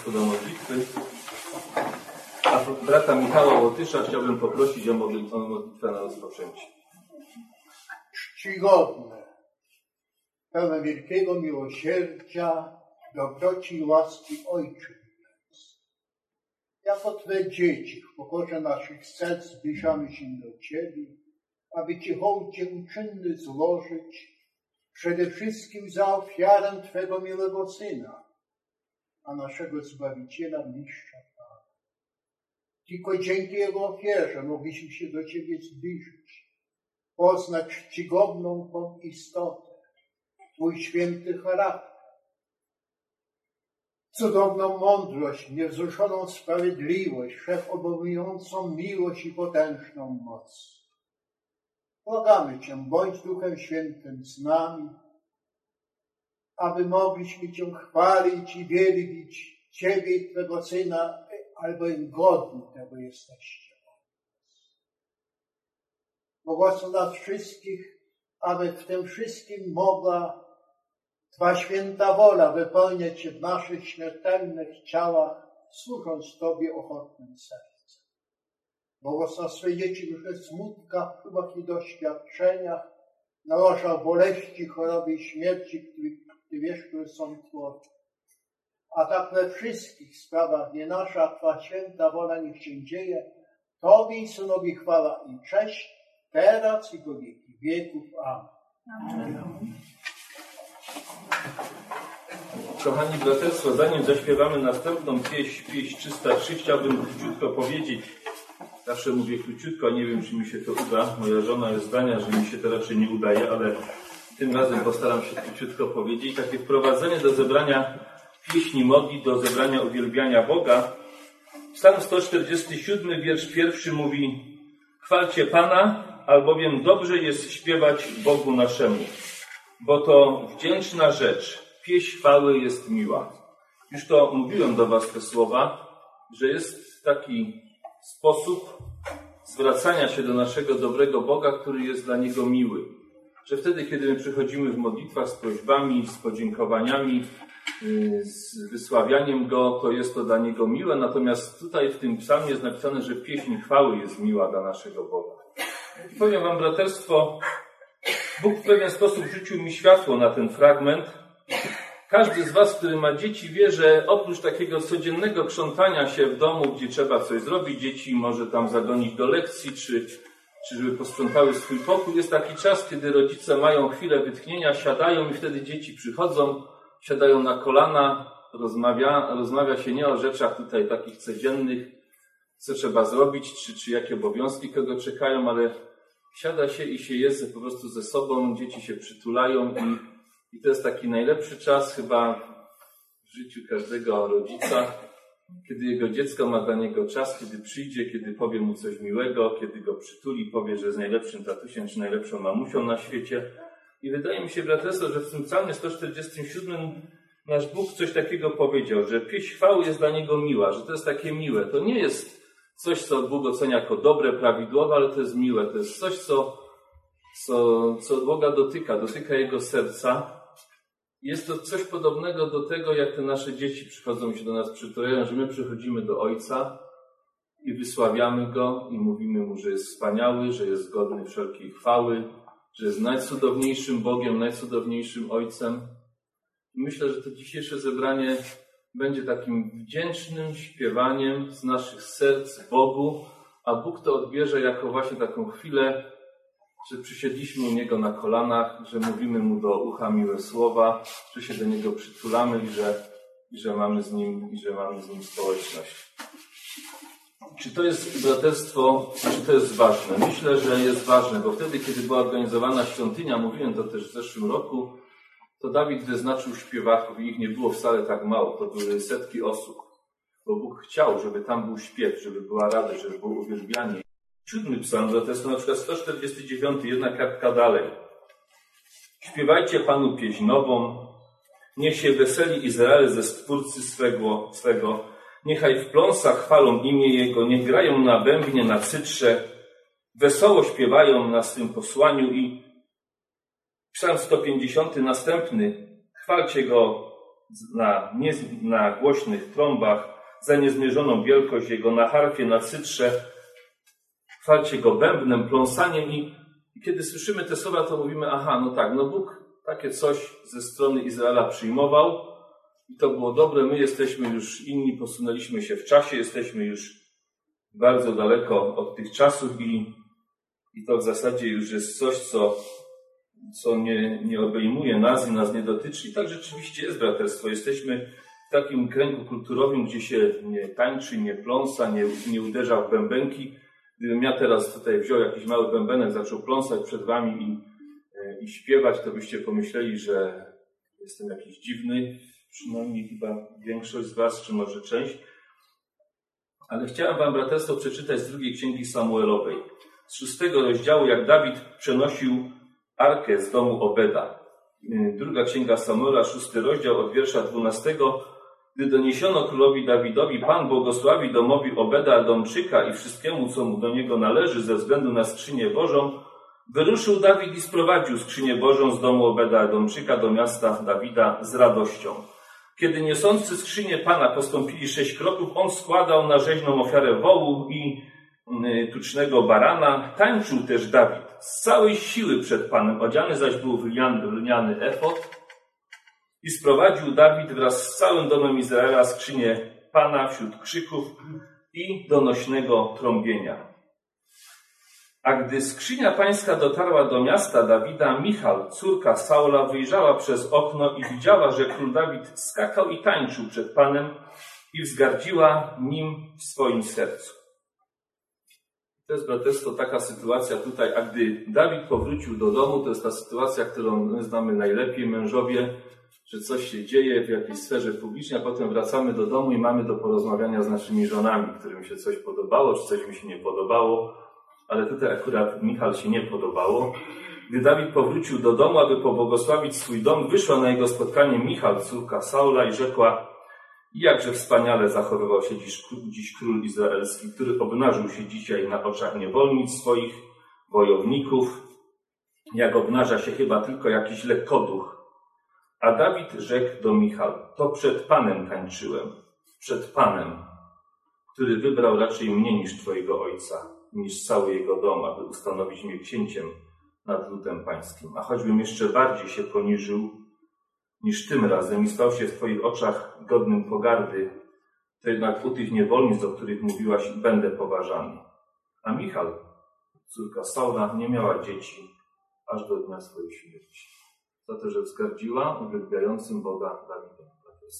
Państwo do modlitwy. A brata Michała Łotysza chciałbym prosić o modlitwę na rozpoczęcie. Czcigodne, pełne wielkiego miłosierdzia, dobroci i łaski Ojcze, jako Twe dzieci w pokorze naszych serc zbliżamy się do Ciebie, aby Ci hołdzie uczynny złożyć przede wszystkim za ofiarę Twego miłego Syna, a naszego Zbawiciela, Mistrza Pana. Tylko dzięki Jego ofierze mogliśmy się do Ciebie zbliżyć, poznać czcigodną Twą istotę, Twój święty charakter, cudowną mądrość, niewzruszoną sprawiedliwość, wszechobejmującą miłość i potężną moc. Błagamy Cię, bądź Duchem Świętym z nami, aby mogliśmy Cię chwalić i wielbić Ciebie i Twego Syna, albowiem godni tego jesteście. Błogosław nas wszystkich, aby w tym wszystkim mogła Twa święta wola wypełniać się w naszych śmiertelnych ciałach, służąc Tobie ochotnym sercem. Błogosław swe dzieci w smutkach, próbach i doświadczeniach, na łożach boleści, choroby i śmierci, których Ty wiesz, które są twoje. A tak we wszystkich sprawach nie nasza, Twa święta wola niech się dzieje. Tobie i Synowi chwała i cześć, teraz i po wieki wieków. Amen. Kochani braterstwo, zanim zaśpiewamy następną pieśń 303, chciałbym króciutko powiedzieć. Zawsze mówię króciutko, nie wiem, czy mi się to uda. Moja żona jest zdania, że mi się to raczej nie udaje, ale tym razem postaram się króciutko powiedzieć. Takie wprowadzenie do zebrania pieśni modli, do zebrania uwielbiania Boga. Psalm 147, wiersz 1 mówi: chwalcie Pana, albowiem dobrze jest śpiewać Bogu naszemu, bo to wdzięczna rzecz. Pieśń chwały jest miła. Już to mówiłem do Was te słowa, że jest taki sposób zwracania się do naszego dobrego Boga, który jest dla Niego miły. Że wtedy, kiedy my przychodzimy w modlitwach z prośbami, z podziękowaniami, z wysławianiem Go, to jest to dla Niego miłe. Natomiast tutaj w tym psalmie jest napisane, że pieśń chwały jest miła dla naszego Boga. I powiem Wam, braterstwo, Bóg w pewien sposób rzucił mi światło na ten fragment. Każdy z Was, który ma dzieci, wie, że oprócz takiego codziennego krzątania się w domu, gdzie trzeba coś zrobić, dzieci może tam zagonić do lekcji, czy żeby posprzątały swój pokój, jest taki czas, kiedy rodzice mają chwilę wytchnienia, siadają i wtedy dzieci przychodzą, siadają na kolana, rozmawia się nie o rzeczach tutaj takich codziennych, co trzeba zrobić, czy jakie obowiązki kogo czekają, ale siada się i się jest po prostu ze sobą, dzieci się przytulają i to jest taki najlepszy czas chyba w życiu każdego rodzica, kiedy jego dziecko ma dla niego czas, kiedy przyjdzie, kiedy powie mu coś miłego, kiedy go przytuli, powie, że jest najlepszym tatusiem czy najlepszą mamusią na świecie. I wydaje mi się, braterstwo, że w tym psalmie 147 nasz Bóg coś takiego powiedział, że pieśń chwały jest dla Niego miła, że to jest takie miłe. To nie jest coś, co Bóg ocenia jako dobre, prawidłowe, ale to jest miłe. To jest coś, co Boga dotyka Jego serca. Jest to coś podobnego do tego, jak te nasze dzieci przychodzą i się do nas przytulają, że my przychodzimy do Ojca i wysławiamy Go i mówimy Mu, że jest wspaniały, że jest godny wszelkiej chwały, że jest najcudowniejszym Bogiem, najcudowniejszym Ojcem. I myślę, że to dzisiejsze zebranie będzie takim wdzięcznym śpiewaniem z naszych serc Bogu, a Bóg to odbierze jako właśnie taką chwilę, że przysiedliśmy u Niego na kolanach, że mówimy Mu do ucha miłe słowa, że się do Niego przytulamy i że mamy z Nim społeczność. Czy to jest braterstwo, czy to jest ważne? Myślę, że jest ważne, bo wtedy, kiedy była organizowana świątynia, mówiłem to też w zeszłym roku, to Dawid wyznaczył śpiewaków i ich nie było wcale tak mało, to były setki osób, bo Bóg chciał, żeby tam był śpiew, żeby była radość, żeby było uwielbianie. 7 psalm, to jest to na przykład 149, jedna kartka dalej. Śpiewajcie Panu pieśń nową, niech się weseli Izrael ze Stwórcy swego, niechaj w pląsach chwalą imię Jego, niech grają na bębnie, na cytrze, wesoło śpiewają na swym posłaniu. I psalm 150 następny, chwalcie Go nie na głośnych trąbach, za niezmierzoną wielkość Jego, na harfie, na cytrze, chwalcie Go bębnem, pląsaniem i kiedy słyszymy te słowa, to mówimy, aha, no tak, no Bóg takie coś ze strony Izraela przyjmował i to było dobre, my jesteśmy już inni, posunęliśmy się w czasie, jesteśmy już bardzo daleko od tych czasów i to w zasadzie już jest coś, co nie obejmuje nas i nas nie dotyczy. I tak rzeczywiście jest braterstwo. Jesteśmy w takim kręgu kulturowym, gdzie się nie tańczy, nie pląsa, nie uderza w bębenki. Gdybym ja teraz tutaj wziął jakiś mały bębenek, zaczął pląsać przed wami i śpiewać, to byście pomyśleli, że jestem jakiś dziwny, przynajmniej chyba większość z was, czy może część. Ale chciałem wam, braterstwo, przeczytać z 2 Księgi Samuelowej. Z 6 rozdziału, jak Dawid przenosił arkę z domu Obeda. 2 Księga Samuela, 6 rozdział, od wiersza 12. Gdy doniesiono królowi Dawidowi, Pan błogosławi domowi Obeda Edomczyka i wszystkiemu, co mu do niego należy ze względu na skrzynię Bożą, wyruszył Dawid i sprowadził skrzynię Bożą z domu Obeda Edomczyka do miasta Dawida z radością. Kiedy niosący skrzynię Pana postąpili 6 kroków, on składał na rzeźną ofiarę wołu i tucznego barana. Tańczył też Dawid z całej siły przed Panem, odziany zaś był w lniany efod. I sprowadził Dawid wraz z całym domem Izraela skrzynię Pana wśród krzyków i donośnego trąbienia. A gdy skrzynia pańska dotarła do miasta Dawida, Michal, córka Saula, wyjrzała przez okno i widziała, że król Dawid skakał i tańczył przed Panem i wzgardziła nim w swoim sercu. To jest, braterstwo, taka sytuacja tutaj, a gdy Dawid powrócił do domu, to jest ta sytuacja, którą my znamy najlepiej, mężowie, że coś się dzieje w jakiejś sferze publicznej, a potem wracamy do domu i mamy do porozmawiania z naszymi żonami, którym się coś podobało, czy coś mi się nie podobało, ale tutaj akurat Michal się nie podobało. Gdy Dawid powrócił do domu, aby pobłogosławić swój dom, wyszła na jego spotkanie Michal, córka Saula, i rzekła: jakże wspaniale zachowywał się dziś król izraelski, który obnażył się dzisiaj na oczach niewolnic swoich wojowników, jak obnaża się chyba tylko jakiś lekkoduch. A Dawid rzekł do Michal: to przed Panem tańczyłem, przed Panem, który wybrał raczej mnie niż twojego ojca, niż cały jego dom, aby ustanowić mnie księciem nad ludem pańskim. A choćbym jeszcze bardziej się poniżył niż tym razem i stał się w twoich oczach godnym pogardy, to jednak u tych niewolnic, o których mówiłaś, będę poważany. A Michal, córka Saula, nie miała dzieci aż do dnia swojej śmierci. Za to, że wzgardziła uwielbiającym Boga Dawidem.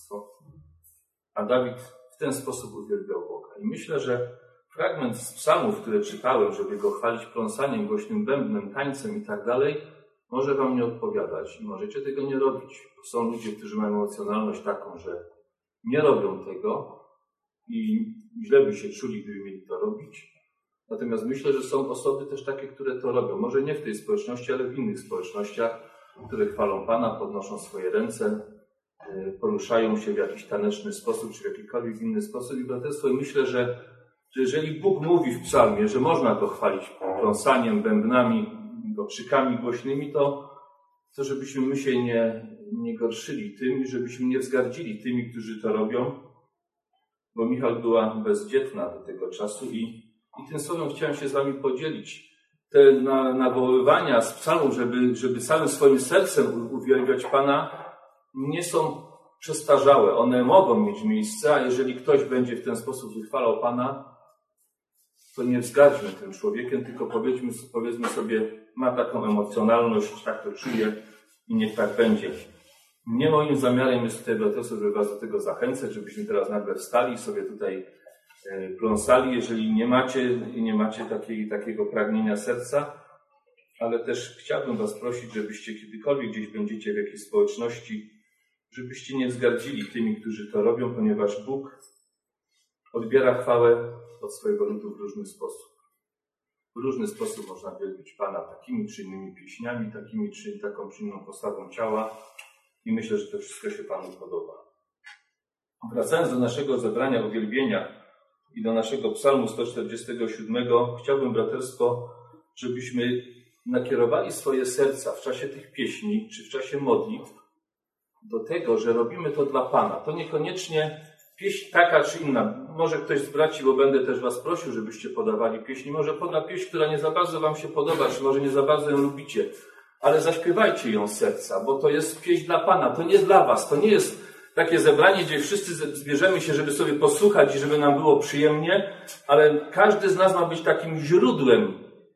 A Dawid w ten sposób uwielbiał Boga. I myślę, że fragment z psalmów, które czytałem, żeby go chwalić pląsaniem, głośnym bębnem, tańcem i tak dalej, może wam nie odpowiadać i możecie tego nie robić. Bo są ludzie, którzy mają emocjonalność taką, że nie robią tego i źle by się czuli, gdyby mieli to robić. Natomiast myślę, że są osoby też takie, które to robią. Może nie w tej społeczności, ale w innych społecznościach, które chwalą Pana, podnoszą swoje ręce, poruszają się w jakiś taneczny sposób, czy w jakikolwiek inny sposób. I braterstwo, myślę, że jeżeli Bóg mówi w psalmie, że można go chwalić pląsaniem, bębnami, okrzykami głośnymi, to żebyśmy my się nie gorszyli tym i żebyśmy nie wzgardzili tymi, którzy to robią, bo Michal była bezdzietna do tego czasu i tym słowem chciałem się z wami podzielić. Te nawoływania z psalmu, żeby całym swoim sercem uwielbiać Pana, nie są przestarzałe. One mogą mieć miejsce, a jeżeli ktoś będzie w ten sposób wychwalał Pana, to nie wzgardźmy tym człowiekiem, tylko powiedzmy sobie, ma taką emocjonalność, tak to czuje i niech tak będzie. Nie moim zamiarem jest tutaj, braterstwo, żeby was do tego zachęcać, żebyśmy teraz nagle wstali i sobie tutaj pląsali, jeżeli nie macie takiego pragnienia serca, ale też chciałbym was prosić, żebyście kiedykolwiek gdzieś będziecie w jakiejś społeczności, żebyście nie wzgardzili tymi, którzy to robią, ponieważ Bóg odbiera chwałę od swojego ludu w różny sposób. W różny sposób można wielbić Pana takimi czy innymi pieśniami, taką czy inną postawą ciała i myślę, że to wszystko się Panu podoba. Wracając do naszego zebrania uwielbienia i do naszego psalmu 147, chciałbym, braterstwo, żebyśmy nakierowali swoje serca w czasie tych pieśni czy w czasie modlitw do tego, że robimy to dla Pana. To niekoniecznie pieśń taka czy inna. Może ktoś z braci, bo będę też was prosił, żebyście podawali pieśni. Może poda pieśń, która nie za bardzo wam się podoba, czy może nie za bardzo ją lubicie. Ale zaśpiewajcie ją z serca, bo to jest pieśń dla Pana. To nie dla was. To nie jest takie zebranie, gdzie wszyscy zbierzemy się, żeby sobie posłuchać i żeby nam było przyjemnie, ale każdy z nas ma być takim źródłem.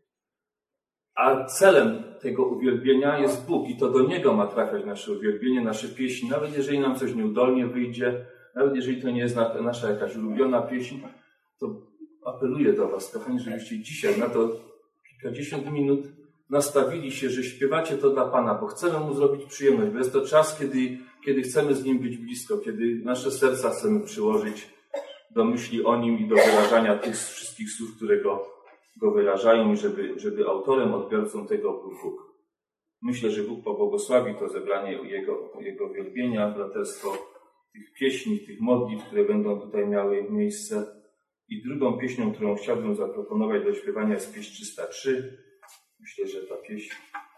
A celem tego uwielbienia jest Bóg i to do Niego ma trafiać nasze uwielbienie, nasze pieśni. Nawet jeżeli nam coś nieudolnie wyjdzie, nawet jeżeli to nie jest nasza jakaś ulubiona pieśń, to apeluję do was, kochani, żebyście dzisiaj na to kilkadziesiąt minut nastawili się, że śpiewacie to dla Pana, bo chcemy Mu zrobić przyjemność, bo jest to czas, kiedy chcemy z Nim być blisko, kiedy nasze serca chcemy przyłożyć do myśli o Nim i do wyrażania tych wszystkich słów, które Go wyrażają i żeby autorem, odbiorcą tego był Bóg. Myślę, że Bóg pobłogosławi to zebranie Jego wielbienia, braterstwo tych pieśni, tych modlitw, które będą tutaj miały miejsce. I drugą pieśnią, którą chciałbym zaproponować do śpiewania, jest pieśń 303. Myślę, że ta pieśń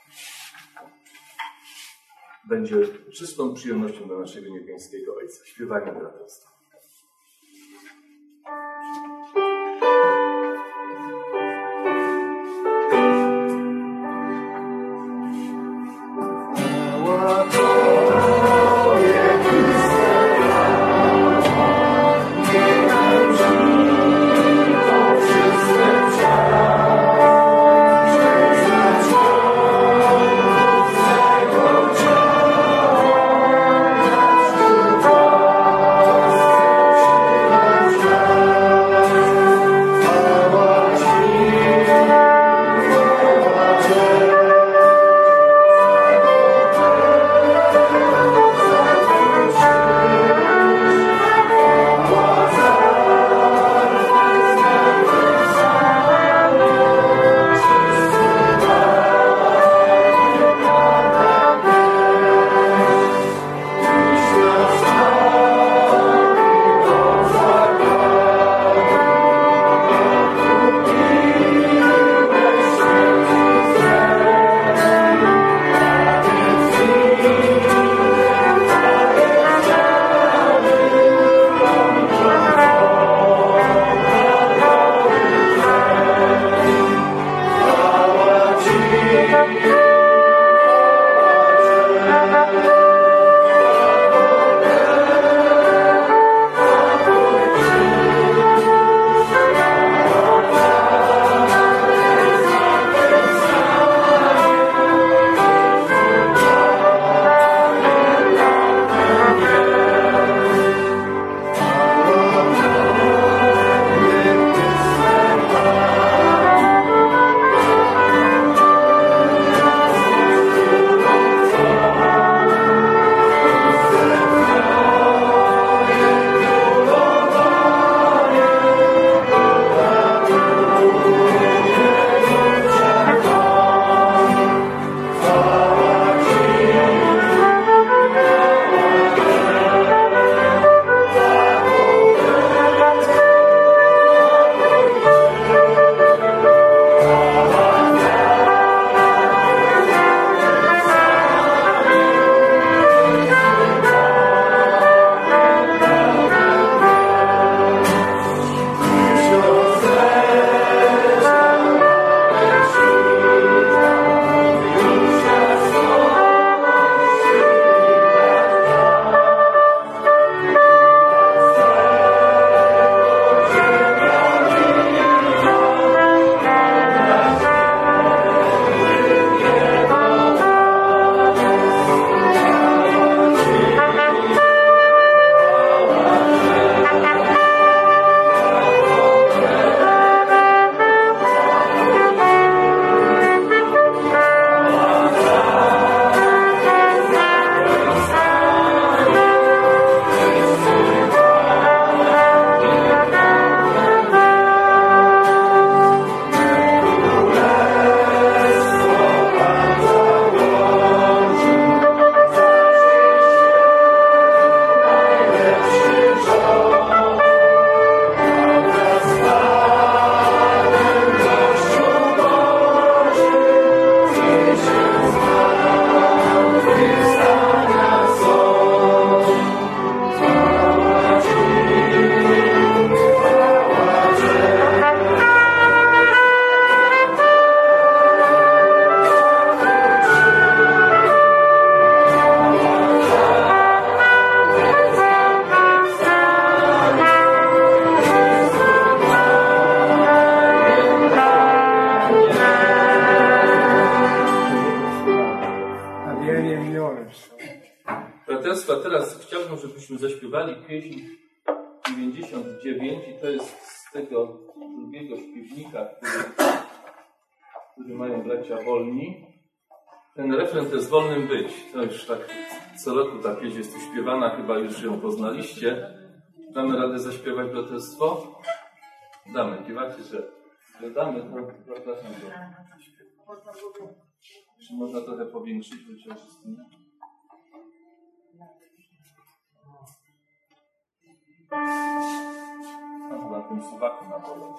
będzie czystą przyjemnością dla naszego niebiańskiego Ojca. Śpiewanie braterstwa. Chwała chciałbym, żebyśmy zaśpiewali pieśń 99 i to jest z tego drugiego śpiewnika, który mają bracia Wolni. Ten refren to jest wolnym być. To już tak co roku ta pieśń jest tu śpiewana, chyba już ją poznaliście. Damy radę zaśpiewać braterstwo? Damy. Kiwacie, że damy, to zapraszam do. Czy można trochę powiększyć wyciążystynę? No chyba tym suwaku na dole.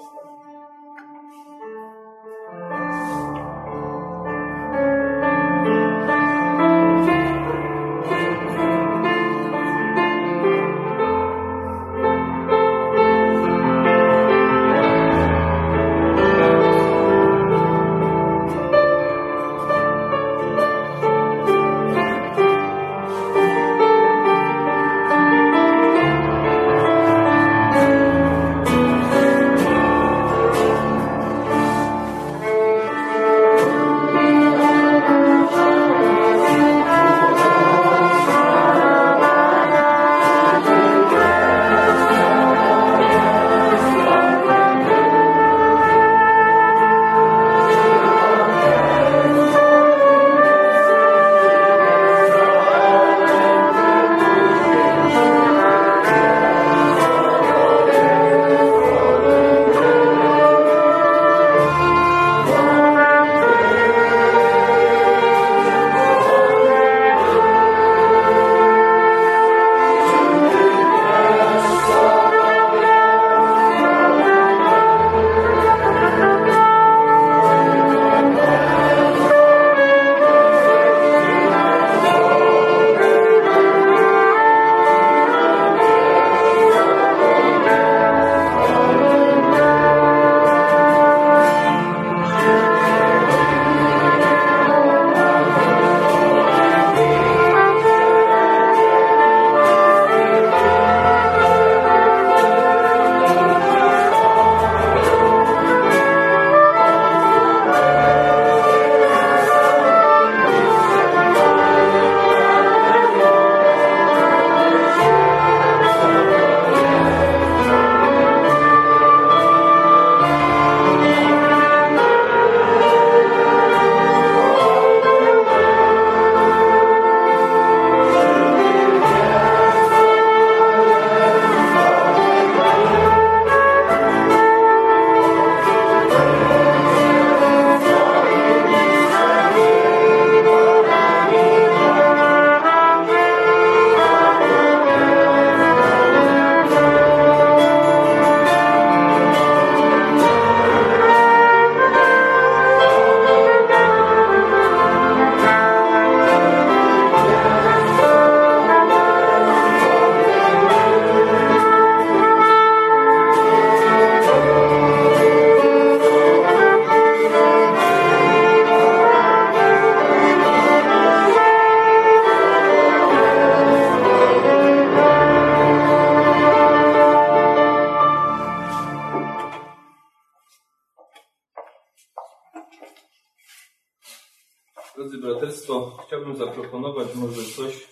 Drodzy braterstwo, chciałbym zaproponować może coś,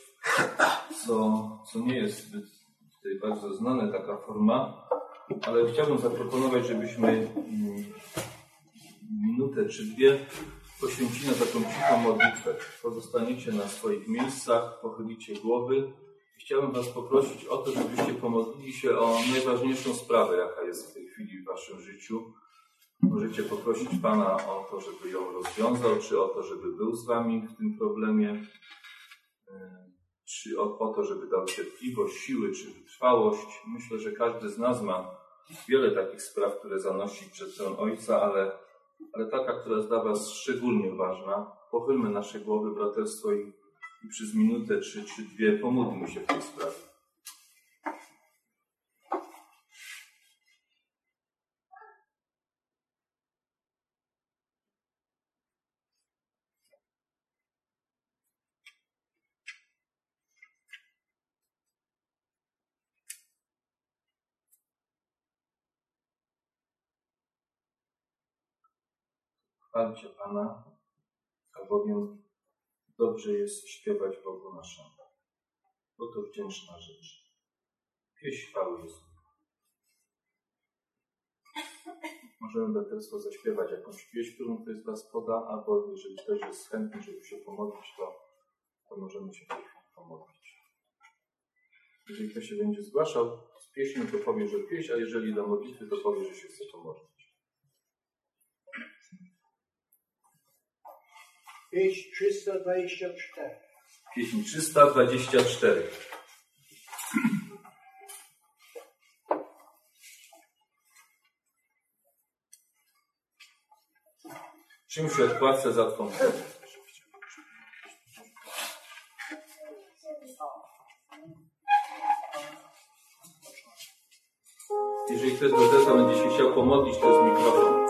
co nie jest zbyt tutaj bardzo znane, taka forma, ale chciałbym zaproponować, żebyśmy minutę czy dwie poświęcili na taką cichą modlitwę. Pozostaniecie na swoich miejscach, pochylicie głowy. Chciałbym Was poprosić o to, żebyście pomodlili się o najważniejszą sprawę, jaka jest w tej chwili w Waszym życiu. Możecie poprosić Pana o to, żeby ją rozwiązał, czy o to, żeby był z Wami w tym problemie, czy o to, żeby dał cierpliwość, siły, czy wytrwałość. Myślę, że każdy z nas ma wiele takich spraw, które zanosi przed tron Ojca, ale taka, która jest dla Was szczególnie ważna. Pochylmy nasze głowy, braterstwo, i przez minutę czy dwie pomódlmy się w tej sprawie. Chwalcie Pana, albowiem dobrze jest śpiewać Bogu naszemu. bo to wdzięczna rzecz. Pieśń chwały Jezu. Możemy braterstwo zaśpiewać jakąś pieśń, którą ktoś z Was poda, albo jeżeli ktoś jest chętny, żeby się pomodlić, to możemy się pomodlić. Jeżeli ktoś się będzie zgłaszał z pieśnią, to powie, że pieśń, a jeżeli do modlitwy, to powie, że się chce pomodlić. Pieśń 324. Pieśń 324. Czym się odpłacę za Twą krew? Jeżeli ktoś z braterstwa będzie się chciał pomodlić, to jest mikrofon.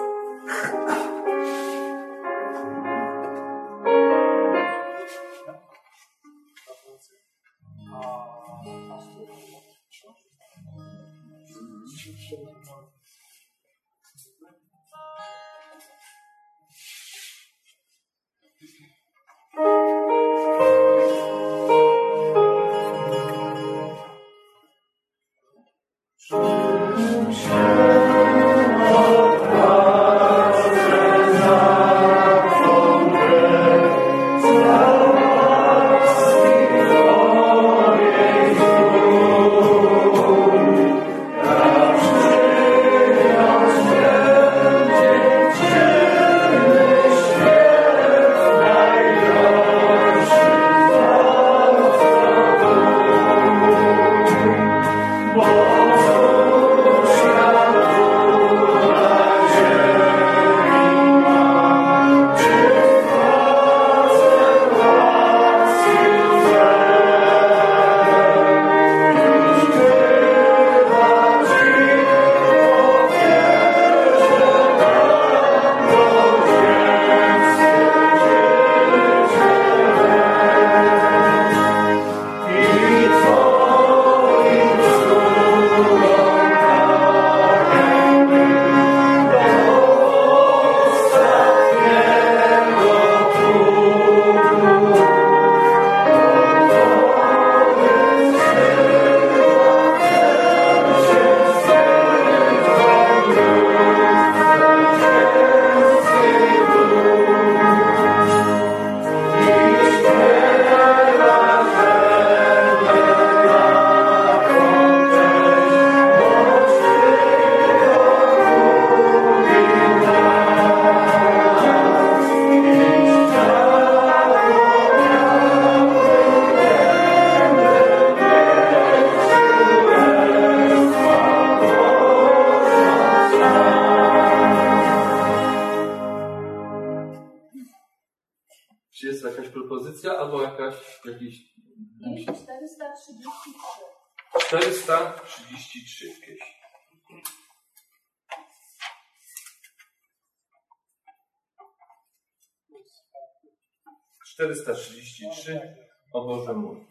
Czy jest jakaś propozycja albo jakiś... 433. 433 pieśń. O Boże mój.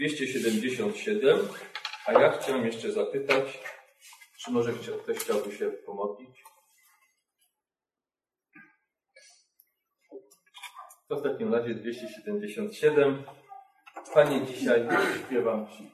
277, a ja chciałem jeszcze zapytać, czy może ktoś chciałby się pomodlić? To w takim razie 277. Panie, dzisiaj śpiewam Ci.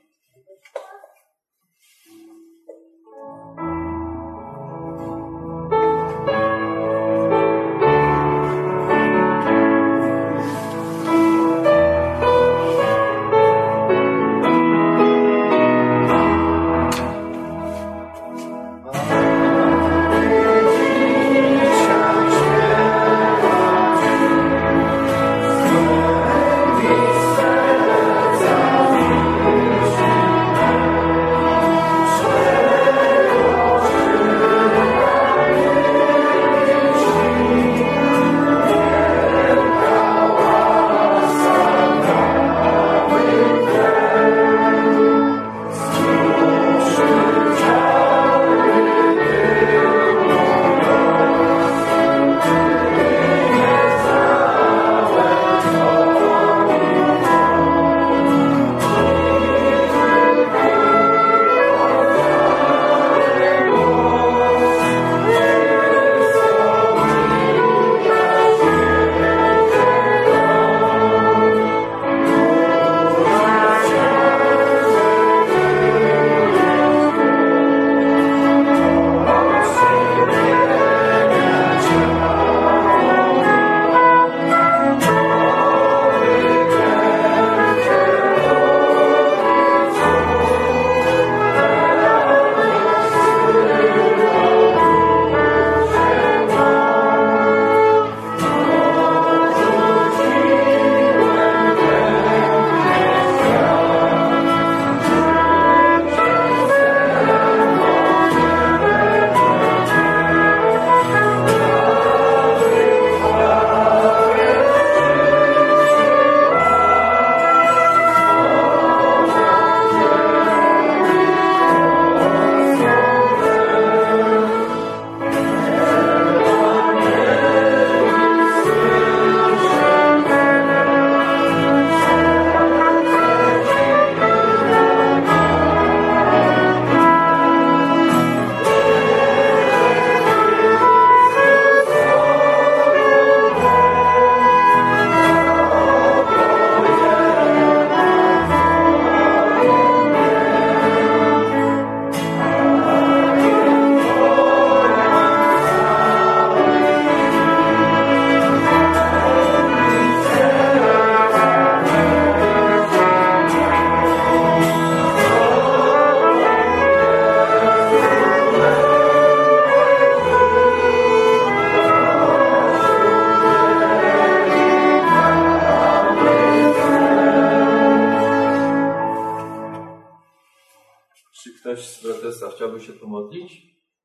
Chciałby się pomodlić?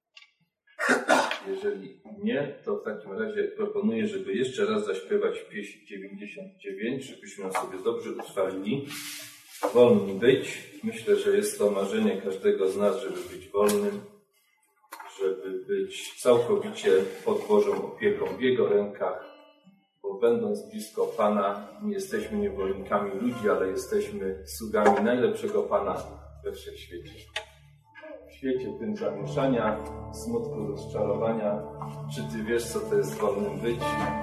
Jeżeli nie, to w takim razie proponuję, żeby jeszcze raz zaśpiewać pieśń 99, żebyśmy ją sobie dobrze utrwalili. Wolni być. Myślę, że jest to marzenie każdego z nas, żeby być wolnym, żeby być całkowicie pod Bożą opieką w Jego rękach, bo będąc blisko Pana, nie jesteśmy niewolnikami ludzi, ale jesteśmy sługami najlepszego Pana we wszechświecie. W świecie tym zamieszania, smutku, rozczarowania. Czy Ty wiesz, co to jest wolnym być?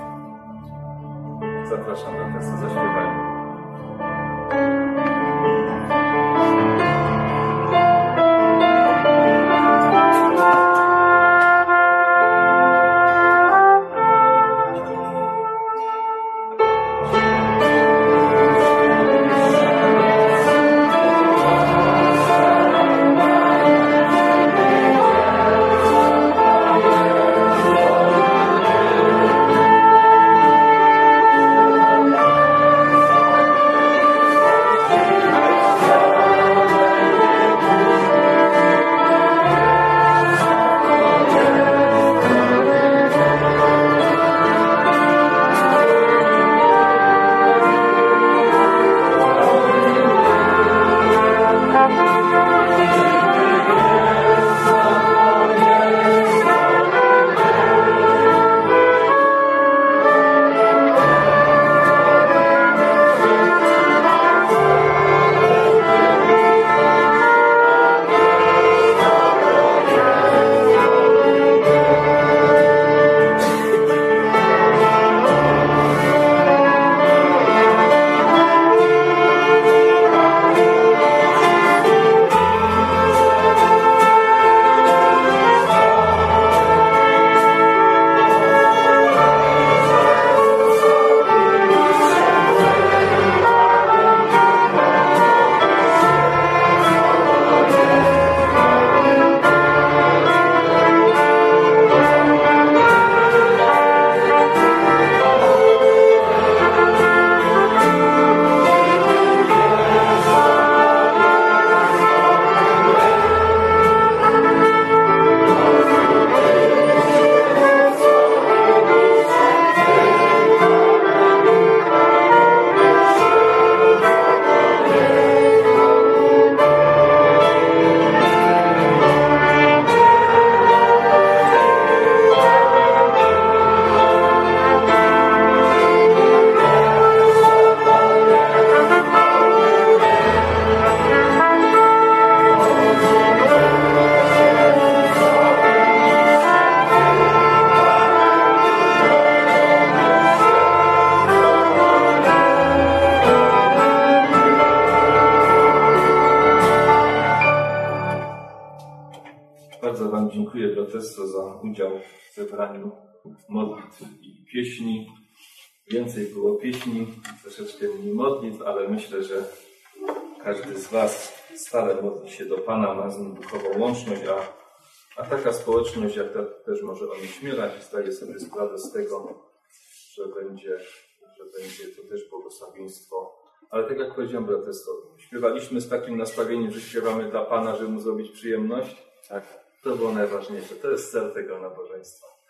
Zapraszam na tę zaśpiewanie. Bardzo Wam dziękuję, braterstwo, za udział w zebraniu modlitw i pieśni. Więcej było pieśni, troszeczkę mniej modlitw, ale myślę, że każdy z Was stale modli się do Pana, ma z Nim duchową łączność, a taka społeczność jak ta też może o niej śmierać i zdaje sobie sprawę z tego, że będzie to też błogosławieństwo. Ale tak jak powiedziałem, braterstwo, śpiewaliśmy z takim nastawieniem, że śpiewamy dla Pana, żeby Mu zrobić przyjemność. Tak. To było najważniejsze. To jest cel tego nabożeństwa.